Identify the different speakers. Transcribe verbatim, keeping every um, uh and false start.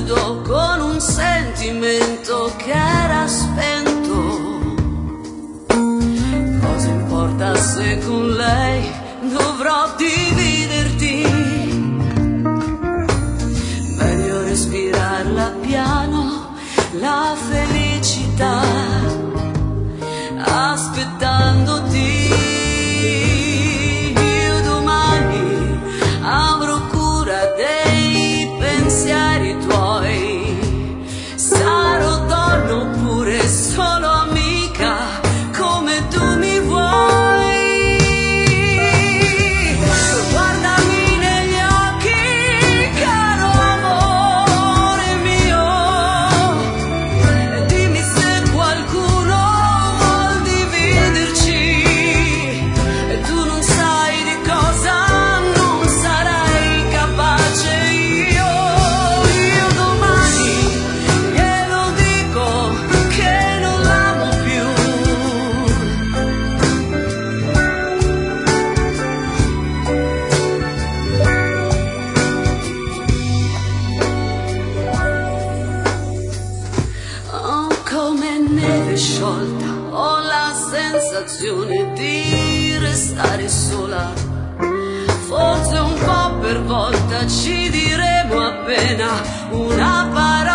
Speaker 1: nudo con un sentimento che era spento. Cosa importa se con lei dovrò dividerti? Meglio respirarla piano, la felicità, aspettandoti. Io domani avrò cura dei pensieri tuoi, sarò donna oppure solo amica, come tu mi vuoi. Guardami negli occhi, caro amore mio, e dimmi se qualcuno vuol dividerci, e tu non sai di cosa non sarai capace. Io, io domani glielo dico che non l'amo più. Oh, come neve sciolta, ho la sensazione di restare sola. Forse un po' per volta ci diremo appena una parola.